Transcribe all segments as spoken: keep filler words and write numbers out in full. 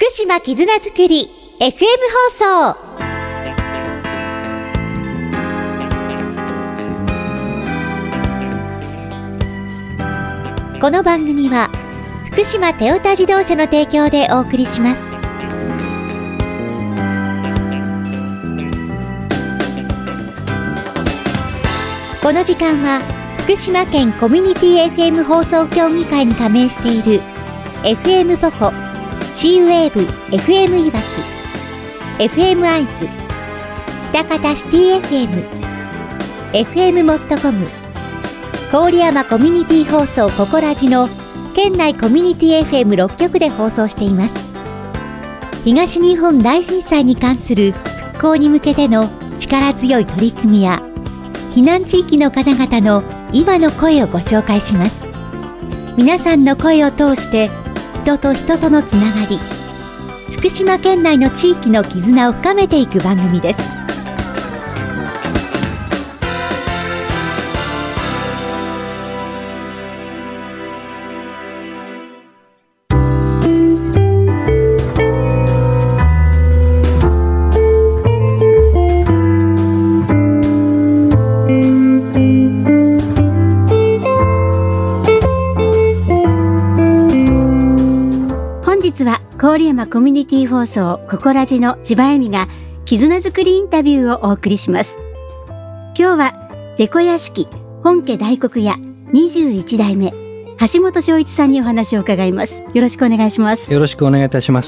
福島絆づくり エフエム 放送。この番組は福島トヨタ自動車の提供でお送りします。この時間は福島県コミュニティ エフエム 放送協議会に加盟している エフエム ポコ、C ウェーブ エフエム いわき、エフエム アイズ、喜多方シティ エフエム、エフエム モットコム、郡山コミュニティ放送ココラジの県内コミュニティ エフエムろっ 局で放送しています。東日本大震災に関する復興に向けての力強い取り組みや避難地域の方々の今の声をご紹介します。皆さんの声を通して人と人とのつながり、福島県内の地域の絆を深めていく番組です。 郡山コミュニティ放送ココラジの千葉恵美が絆づくりインタビューをお送りします。今日は出小屋敷本家大黒屋にじゅういち代目橋本正一さんにお話を伺います。よろしくお願いします。 よろしくお願いいたします。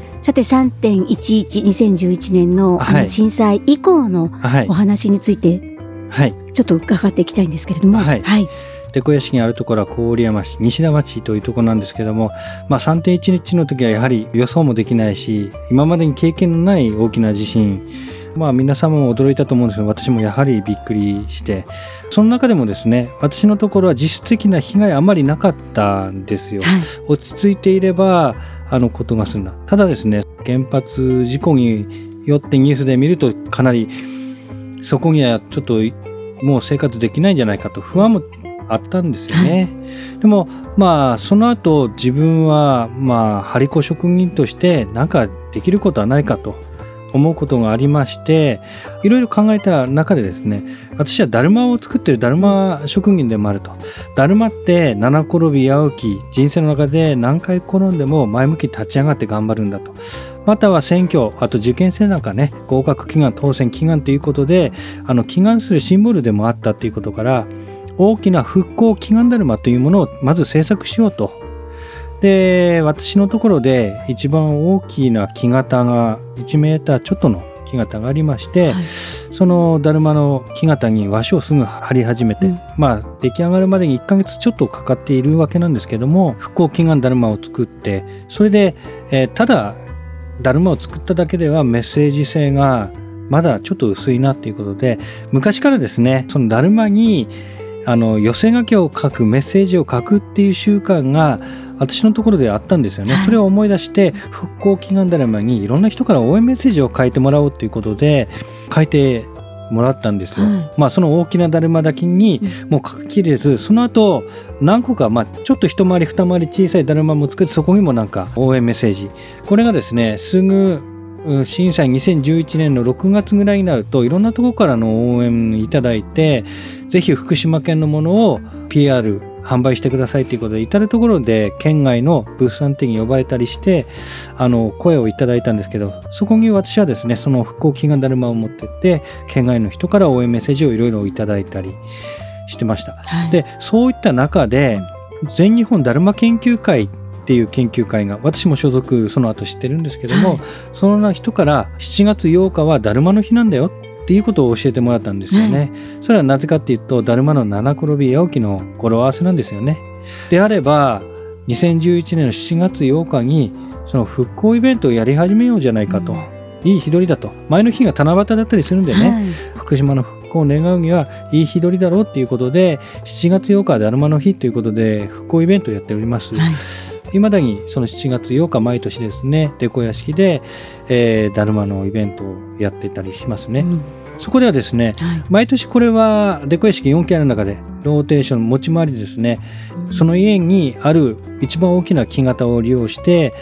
さて さんてんいちいちにせんじゅういち 年 の, あの震災以降のお話についてちょっと伺っていきたいんですけれども、はい、はい、 出小屋敷にあるところは郡山市西田町というところなんですけども、まあ、さんてんいち の時はやはり予想もできないし今までに経験のない大きな地震、まあ、皆様も驚いたと思うんですけど私もやはりびっくりして、その中でもですね私のところは実質的な被害あまりなかったんですよ、はい、落ち着いていればあのことが済んだ。ただですね原発事故によってニュースで見るとかなりそこにはちょっともう生活できないんじゃないかと不安もあったんですよね、はい、でもまあその後自分はまあ張り子職人として何かできることはないかと思うことがありまして、いろいろ考えた中でですね私はだるまを作ってるだるま職人でもあると。だるまって七転び八起き、人生の中で何回転んでも前向きに立ち上がって頑張るんだと。または選挙、あと受験生なんかね合格祈願当選祈願ということであの祈願するシンボルでもあったということから大きな復興祈願だるまというものをまず制作しようと。で私のところで一番大きな木型がいちメーターちょっとの木型がありまして、はい、そのだるまの木型に和紙をすぐ貼り始めて、うん、まあ出来上がるまでにいっかげつちょっとかかっているわけなんですけども、復興祈願だるまを作ってそれで、えー、ただだるまを作っただけではメッセージ性がまだちょっと薄いなということで、昔からですねそのだるまにあの寄せ書きを書くメッセージを書くっていう習慣が私のところであったんですよね、はい、それを思い出して復興祈願だるまにいろんな人から応援メッセージを書いてもらおうということで書いてもらったんですよ、はい、まあその大きなだるまだけにもう書ききれず、その後何個か、まあ、ちょっと一回り二回り小さいだるまも作ってそこにもなんか応援メッセージ、これがですねすぐ震災にせんじゅういちねんのろくがつぐらいになるといろんなところからの応援いただいて、ぜひ福島県のものを ピーアール 販売してくださいということで至るところで県外の物産展に呼ばれたりしてあの声をいただいたんですけど、そこに私はですねその復興祈願だるまを持ってって県外の人から応援メッセージをいろいろいただいたりしてました、はい、でそういった中で全日本だるま研究会っていう研究会が私も所属その後知ってるんですけども、はい、その人からしちがつようかはだるまの日なんだよっていうことを教えてもらったんですよね、うん、それはなぜかっていうとだるまの七転び八起きの語呂合わせなんですよね。であればにせんじゅういちねんのしちがつようかにその復興イベントをやり始めようじゃないかと、うん、いい日取りだと。前の日が七夕だったりするんでね、はい、福島の復興を願うにはいい日取りだろうっていうことでしちがつようかはだるまの日ということで復興イベントをやっております、はい、未だにそのしちがつようか毎年ですね出小屋敷で、えー、だるまのイベントをやってたりしますね、うん、そこではですね、はい、毎年これは出小屋敷よんけんある中でローテーション持ち回りでですね、うん、その家にある一番大きな木型を利用して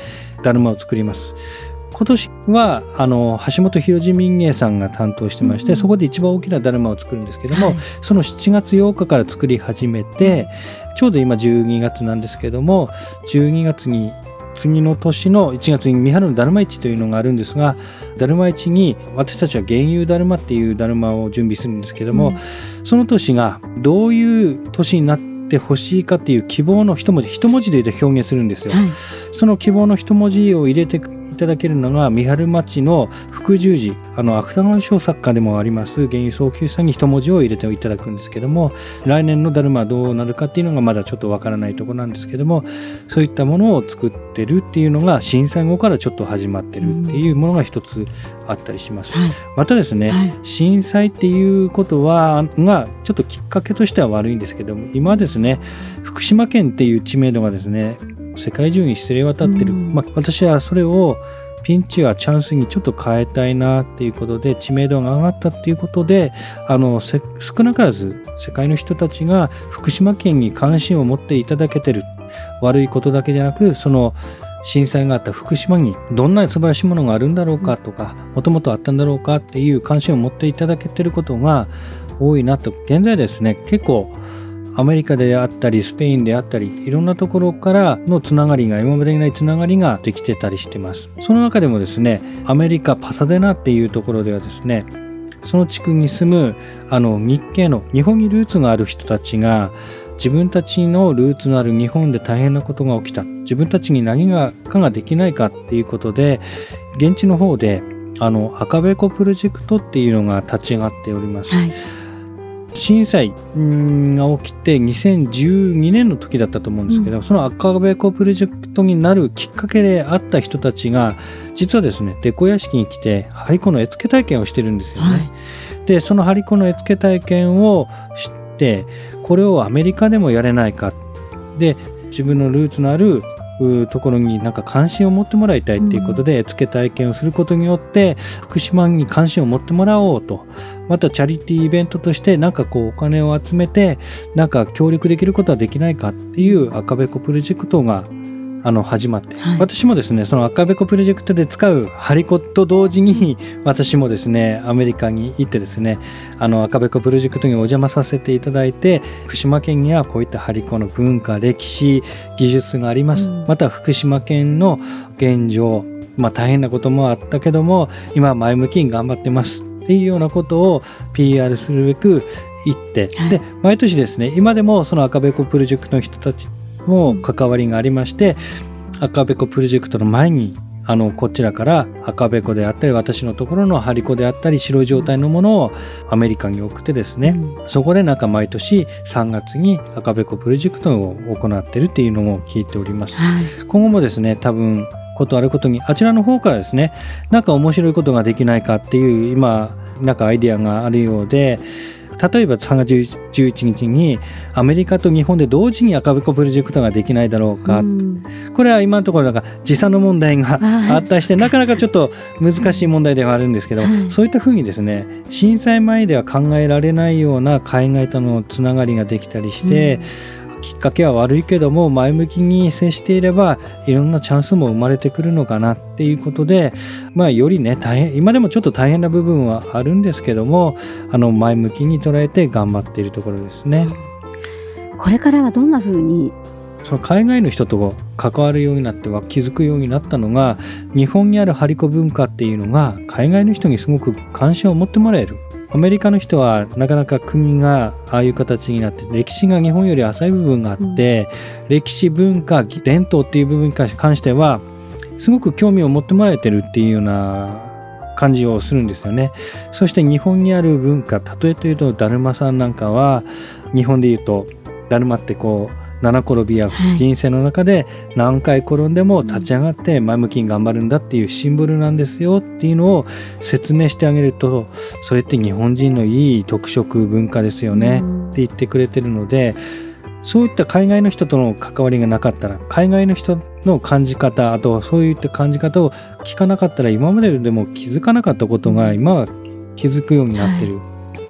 だるまを作ります。今年はあの橋本博司民芸さんが担当してまして、うん、そこで一番大きなだるまを作るんですけども、はい、そのしちがつようかから作り始めて、ちょうど今じゅうにがつなんですけども、じゅうにがつに次の年のいちがつに三春のだるま市というのがあるんですが、だるま市に私たちは幻遊だるまっていうだるまを準備するんですけども、うん、その年がどういう年になってほしいかっていう希望の一文字一文字で言うと表現するんですよ、はい、その希望の一文字を入れていただけるのが三春町の福十字、あの芥川賞作家でもあります幻遊早急さんに一文字を入れていただくんですけども、来年のだるまはどうなるかっていうのがまだちょっとわからないところなんですけども、そういったものを作ってるっていうのが震災後からちょっと始まってるっていうものが一つあったりします、はい、またですね、はい、震災っていうことはがちょっときっかけとしては悪いんですけども、今ですね福島県っていう知名度がですね世界中に知れ渡ってる、まあ、私はそれをピンチはチャンスにちょっと変えたいなっていうことで、知名度が上がったっていうことで、あの少なからず世界の人たちが福島県に関心を持っていただけてる。悪いことだけじゃなく、その震災があった福島にどんな素晴らしいものがあるんだろうかとか、もともとあったんだろうかっていう関心を持っていただけてることが多いなと。現在ですね、結構アメリカであったりスペインであったりいろんなところからのつながりが今までにないつながりができてたりしてます。その中でもですね、アメリカパサデナっていうところではですね、その地区に住むあの日系の日本にルーツがある人たちが、自分たちのルーツのある日本で大変なことが起きた、自分たちに何かができないかっていうことで、現地の方であの赤べこプロジェクトっていうのが立ち上がっております、はい。震災が起きてにせんじゅうにねんの時だったと思うんですけど、うん、その赤べこプロジェクトになるきっかけであった人たちが実はですね、デコ屋敷に来て張り子の絵付け体験をしてるんですよね、はい。でその張り子の絵付け体験を知って、これをアメリカでもやれないか、で自分のルーツのあるところになんか関心を持ってもらいたいっていうことで、うん、絵付け体験をすることによって福島に関心を持ってもらおうと、またチャリティーイベントとしてなんかこうお金を集めてなんか協力できることはできないかっていう赤べこプロジェクトがあの始まって、はい、私もですねその赤べこプロジェクトで使う張り子と同時に私もですねアメリカに行ってですね、あの赤べこプロジェクトにお邪魔させていただいて、福島県にはこういった張り子の文化、歴史、技術があります、うん、また福島県の現状、まあ、大変なこともあったけども今前向きに頑張ってますっていうようなことを ピーアール するべく行って、はい、で毎年ですね、今でもその赤べこプロジェクトの人たちも関わりがありまして、赤べこプロジェクトの前にあのこちらから赤べこであったり私のところの張り子であったり白い状態のものをアメリカに送ってですね、うん、そこでなんか毎年さんがつに赤べこプロジェクトを行っているっていうのも聞いております、はい、今後もですね多分ことあることにあちらの方からですねなんか面白いことができないかっていう今なんかアイデアがあるようで、例えばさんがつじゅういちにちにアメリカと日本で同時に赤べこプロジェクトができないだろうか、うん、これは今のところなんか時差の問題があったりしてなかなかちょっと難しい問題ではあるんですけど、うん、そういったふうにですね震災前では考えられないような海外とのつながりができたりして、うん、きっかけは悪いけども前向きに接していればいろんなチャンスも生まれてくるのかなっていうことで、まあ、よりね大変今でもちょっと大変な部分はあるんですけども、あの前向きに捉えて頑張っているところですね。 これからはどんなふうにその海外の人と関わるようになっては気づくようになったのが、日本にある張り子文化っていうのが海外の人にすごく関心を持ってもらえる。アメリカの人はなかなか国がああいう形になって歴史が日本より浅い部分があって、うん、歴史文化伝統っていう部分に関してはすごく興味を持ってもらえてるっていうような感じをするんですよね。そして日本にある文化、例えというとだるまさんなんかは日本でいうとだるまってこう七転びや人生の中で何回転んでも立ち上がって前向きに頑張るんだっていうシンボルなんですよっていうのを説明してあげると、それって日本人のいい特色文化ですよねって言ってくれてるので、そういった海外の人との関わりがなかったら、海外の人の感じ方、あとそういった感じ方を聞かなかったら今まででも気づかなかったことが今は気づくようになってる、はい、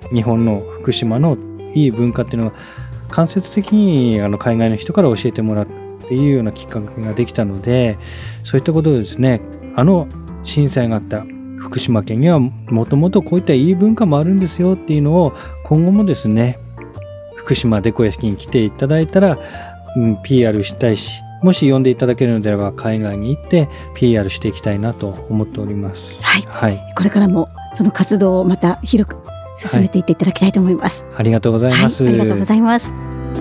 日本の福島のいい文化っていうのは間接的にあの海外の人から教えてもらっっていうようなきっかけができたので、そういったことでですね、あの震災があった福島県にはもともとこういったいい文化もあるんですよっていうのを今後もですね、福島でこ屋敷に来ていただいたら、うん、ピーアール したいし、もし呼んでいただけるのであれば海外に行って ピーアール していきたいなと思っております。 はい、はい、これからもその活動をまた広く進めていっていただきたいと思います。 はい、ありがとうございます、 はい、ありがとうございます。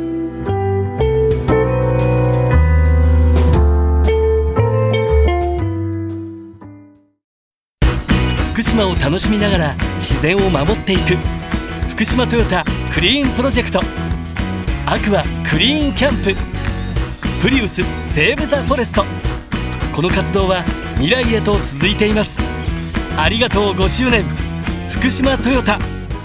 福島を楽しみながら自然を守っていく福島トヨタクリーンプロジェクト、アクアクリーンキャンプ、プリウスセーブ・ザ・フォレスト。この活動は未来へと続いています。ありがとうごしゅうねん福島トヨタ。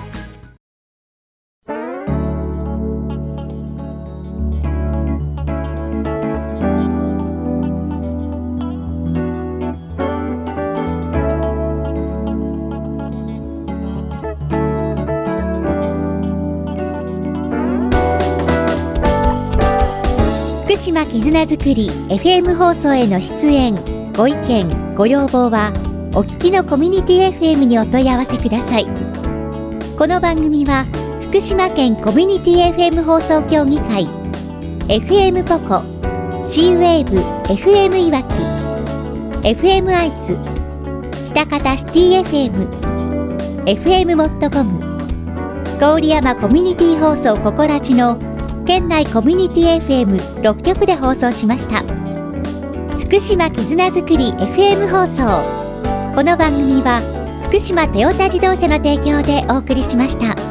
福島絆づくり エフエム 放送への出演、ご意見、ご要望はお聞きのコミュニティ エフエム にお問い合わせください。この番組は福島県コミュニティ エフエム 放送協議会、 エフエム ポコ、 C ウェーブ エフエム いわき、 エフエム 会津、喜多方シティ エフエム、 エフエム モットコム、郡山コミュニティ放送ココラジの県内コミュニティ エフエムろっきょくで放送しました。福島絆づくり エフエム 放送。この番組は福島トヨタ自動車の提供でお送りしました。